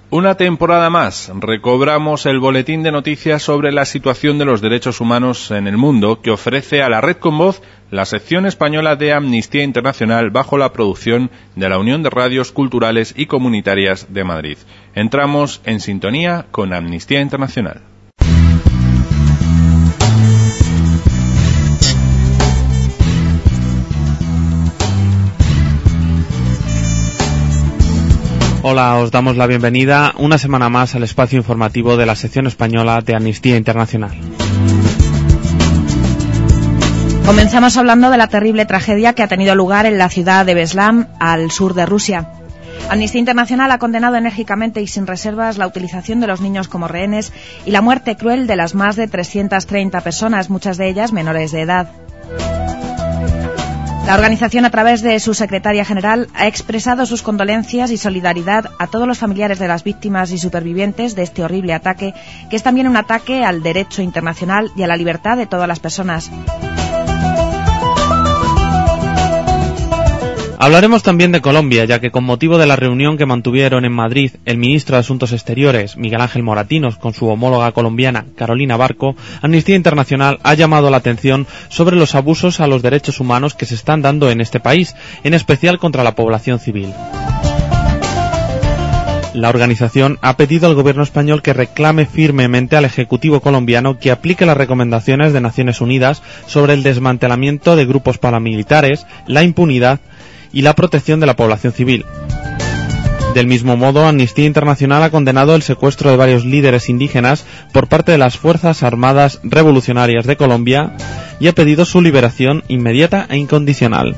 Una temporada más, recobramos el boletín de noticias sobre la situación de los derechos humanos en el mundo que ofrece a la Red con Voz la sección española de Amnistía Internacional bajo la producción de la Unión de Radios Culturales y Comunitarias de Madrid. Entramos en sintonía con Amnistía Internacional. Hola, os damos la bienvenida una semana más al espacio informativo de la sección española de Amnistía Internacional. Comenzamos hablando de la terrible tragedia que ha tenido lugar en la ciudad de Beslan, al sur de Rusia. Amnistía Internacional ha condenado enérgicamente y sin reservas la utilización de los niños como rehenes y la muerte cruel de las más de 330 personas, muchas de ellas menores de edad. La organización, a través de su secretaria general, ha expresado sus condolencias y solidaridad a todos los familiares de las víctimas y supervivientes de este horrible ataque, que es también un ataque al derecho internacional y a la libertad de todas las personas. Hablaremos también de Colombia, ya que con motivo de la reunión que mantuvieron en Madrid el ministro de Asuntos Exteriores, Miguel Ángel Moratinos, con su homóloga colombiana, Carolina Barco, Amnistía Internacional ha llamado la atención sobre los abusos a los derechos humanos que se están dando en este país, en especial contra la población civil. La organización ha pedido al gobierno español que reclame firmemente al Ejecutivo colombiano que aplique las recomendaciones de Naciones Unidas sobre el desmantelamiento de grupos paramilitares, la impunidad y la protección de la población civil. Del mismo modo, Amnistía Internacional ha condenado el secuestro de varios líderes indígenas por parte de las Fuerzas Armadas Revolucionarias de Colombia y ha pedido su liberación inmediata e incondicional.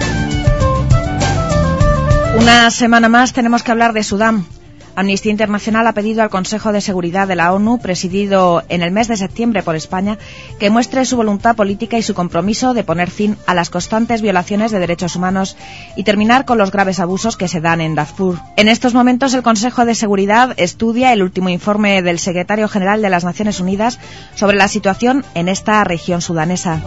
Una semana más tenemos que hablar de Sudán. Amnistía Internacional ha pedido al Consejo de Seguridad de la ONU, presidido en el mes de septiembre por España, que muestre su voluntad política y su compromiso de poner fin a las constantes violaciones de derechos humanos y terminar con los graves abusos que se dan en Darfur. En estos momentos, el Consejo de Seguridad estudia el último informe del Secretario General de las Naciones Unidas sobre la situación en esta región sudanesa.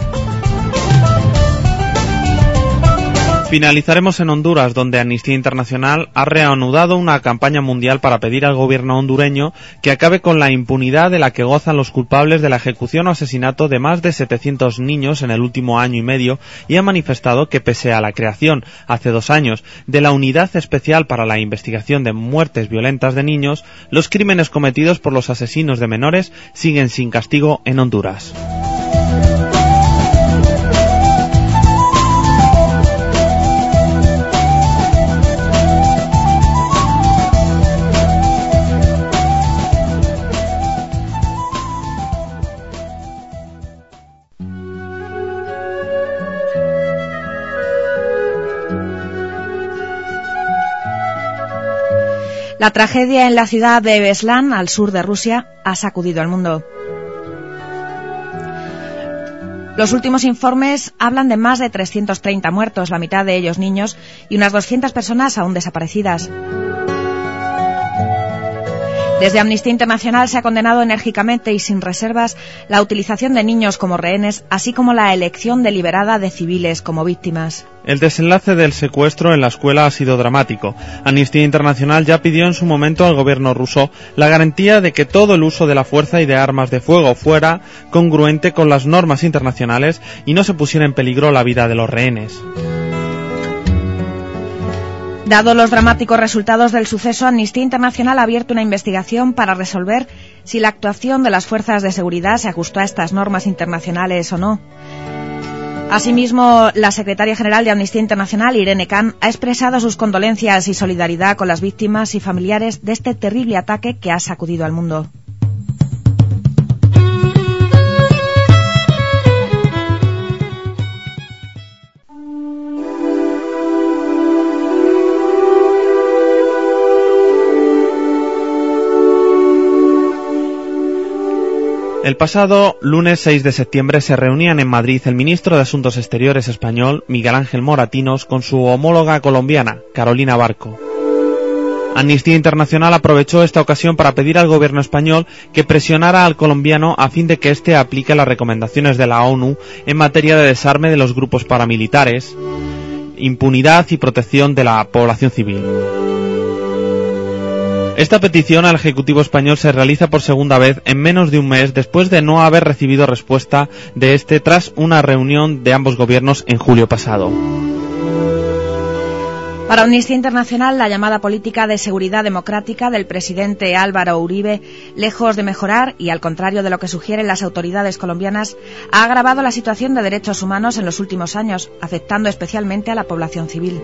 Finalizaremos en Honduras, donde Amnistía Internacional ha reanudado una campaña mundial para pedir al gobierno hondureño que acabe con la impunidad de la que gozan los culpables de la ejecución o asesinato de más de 700 niños en el último año y medio, y ha manifestado que pese a la creación, hace 2 años, de la Unidad Especial para la Investigación de Muertes Violentas de Niños, los crímenes cometidos por los asesinos de menores siguen sin castigo en Honduras. La tragedia en la ciudad de Beslan, al sur de Rusia, ha sacudido al mundo. Los últimos informes hablan de más de 330 muertos, la mitad de ellos niños, y unas 200 personas aún desaparecidas. Desde Amnistía Internacional se ha condenado enérgicamente y sin reservas la utilización de niños como rehenes, así como la elección deliberada de civiles como víctimas. El desenlace del secuestro en la escuela ha sido dramático. Amnistía Internacional ya pidió en su momento al gobierno ruso la garantía de que todo el uso de la fuerza y de armas de fuego fuera congruente con las normas internacionales y no se pusiera en peligro la vida de los rehenes. Dado los dramáticos resultados del suceso, Amnistía Internacional ha abierto una investigación para resolver si la actuación de las fuerzas de seguridad se ajustó a estas normas internacionales o no. Asimismo, la secretaria general de Amnistía Internacional, Irene Khan, ha expresado sus condolencias y solidaridad con las víctimas y familiares de este terrible ataque que ha sacudido al mundo. El pasado lunes 6 de septiembre se reunían en Madrid el ministro de Asuntos Exteriores español, Miguel Ángel Moratinos, con su homóloga colombiana, Carolina Barco. Amnistía Internacional aprovechó esta ocasión para pedir al gobierno español que presionara al colombiano a fin de que éste aplique las recomendaciones de la ONU en materia de desarme de los grupos paramilitares, impunidad y protección de la población civil. Esta petición al Ejecutivo español se realiza por segunda vez en menos de un mes después de no haber recibido respuesta de este tras una reunión de ambos gobiernos en julio pasado. Para Amnistía Internacional, la llamada política de seguridad democrática del presidente Álvaro Uribe, lejos de mejorar y al contrario de lo que sugieren las autoridades colombianas, ha agravado la situación de derechos humanos en los últimos años, afectando especialmente a la población civil.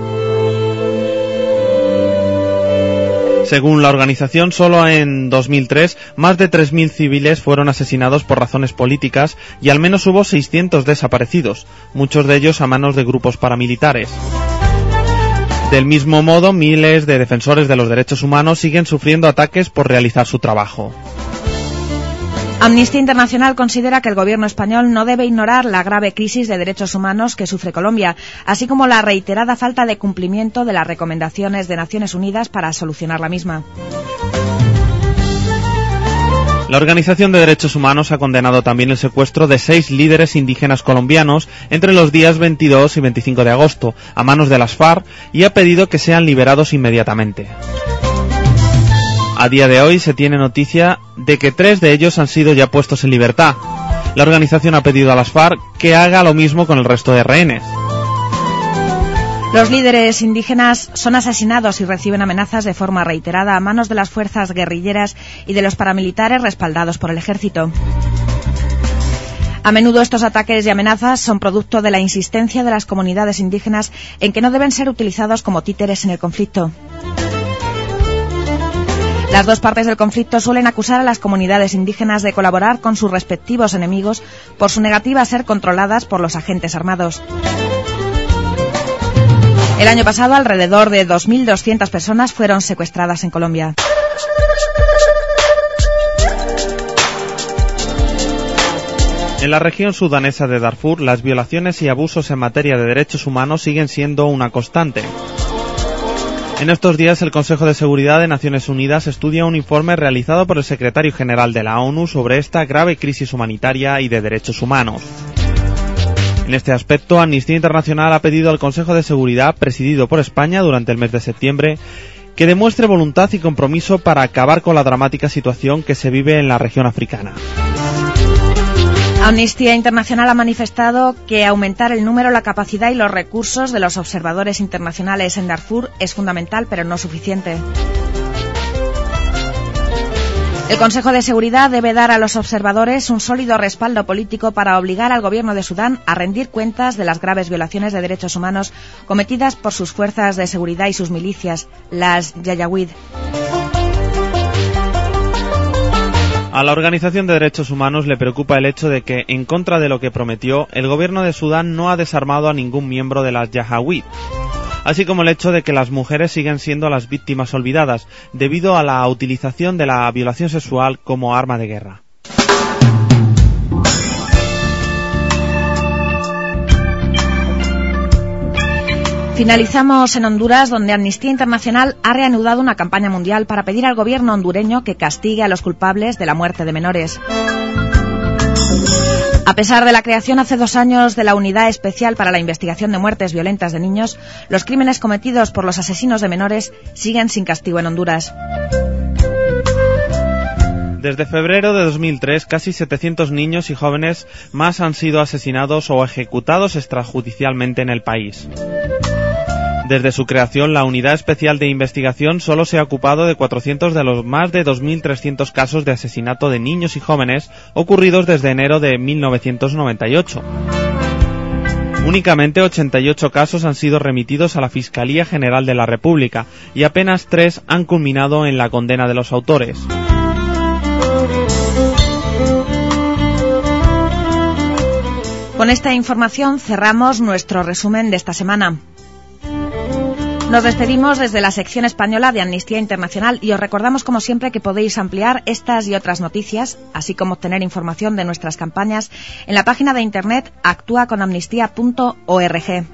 Según la organización, solo en 2003 más de 3.000 civiles fueron asesinados por razones políticas y al menos hubo 600 desaparecidos, muchos de ellos a manos de grupos paramilitares. Del mismo modo, miles de defensores de los derechos humanos siguen sufriendo ataques por realizar su trabajo. Amnistía Internacional considera que el gobierno español no debe ignorar la grave crisis de derechos humanos que sufre Colombia, así como la reiterada falta de cumplimiento de las recomendaciones de Naciones Unidas para solucionar la misma. La Organización de Derechos Humanos ha condenado también el secuestro de 6 líderes indígenas colombianos entre los días 22 y 25 de agosto, a manos de las FARC, y ha pedido que sean liberados inmediatamente. A día de hoy se tiene noticia de que 3 de ellos han sido ya puestos en libertad. La organización ha pedido a las FARC que haga lo mismo con el resto de rehenes. Los líderes indígenas son asesinados y reciben amenazas de forma reiterada a manos de las fuerzas guerrilleras y de los paramilitares respaldados por el ejército. A menudo estos ataques y amenazas son producto de la insistencia de las comunidades indígenas en que no deben ser utilizados como títeres en el conflicto. Las dos partes del conflicto suelen acusar a las comunidades indígenas de colaborar con sus respectivos enemigos por su negativa a ser controladas por los agentes armados. El año pasado, alrededor de 2.200 personas fueron secuestradas en Colombia. En la región sudanesa de Darfur, las violaciones y abusos en materia de derechos humanos siguen siendo una constante. En estos días, el Consejo de Seguridad de Naciones Unidas estudia un informe realizado por el secretario general de la ONU sobre esta grave crisis humanitaria y de derechos humanos. En este aspecto, Amnistía Internacional ha pedido al Consejo de Seguridad, presidido por España durante el mes de septiembre, que demuestre voluntad y compromiso para acabar con la dramática situación que se vive en la región africana. Amnistía Internacional ha manifestado que aumentar el número, la capacidad y los recursos de los observadores internacionales en Darfur es fundamental, pero no suficiente. El Consejo de Seguridad debe dar a los observadores un sólido respaldo político para obligar al gobierno de Sudán a rendir cuentas de las graves violaciones de derechos humanos cometidas por sus fuerzas de seguridad y sus milicias, las Yayawid. A la Organización de Derechos Humanos le preocupa el hecho de que, en contra de lo que prometió, el gobierno de Sudán no ha desarmado a ningún miembro de las Yayawid, así como el hecho de que las mujeres siguen siendo las víctimas olvidadas debido a la utilización de la violación sexual como arma de guerra. Finalizamos en Honduras, donde Amnistía Internacional ha reanudado una campaña mundial para pedir al gobierno hondureño que castigue a los culpables de la muerte de menores. A pesar de la creación hace 2 años de la Unidad Especial para la Investigación de Muertes Violentas de Niños, los crímenes cometidos por los asesinos de menores siguen sin castigo en Honduras. Desde febrero de 2003, casi 700 niños y jóvenes más han sido asesinados o ejecutados extrajudicialmente en el país. Desde su creación, la Unidad Especial de Investigación solo se ha ocupado de 400 de los más de 2.300 casos de asesinato de niños y jóvenes ocurridos desde enero de 1998. Únicamente 88 casos han sido remitidos a la Fiscalía General de la República y apenas 3 han culminado en la condena de los autores. Con esta información cerramos nuestro resumen de esta semana. Nos despedimos desde la sección española de Amnistía Internacional y os recordamos, como siempre, que podéis ampliar estas y otras noticias, así como obtener información de nuestras campañas, en la página de internet actuaconamnistía.org.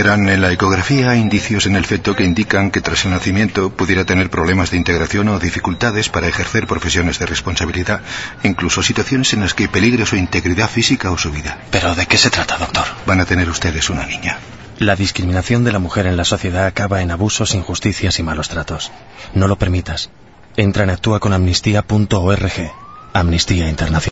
Verán, en la ecografía hay indicios en el feto que indican que tras el nacimiento pudiera tener problemas de integración o dificultades para ejercer profesiones de responsabilidad, incluso situaciones en las que peligre su integridad física o su vida. ¿Pero de qué se trata, doctor? Van a tener ustedes una niña. La discriminación de la mujer en la sociedad acaba en abusos, injusticias y malos tratos. No lo permitas. Entra en actuaconamnistía.org. Amnistía Internacional.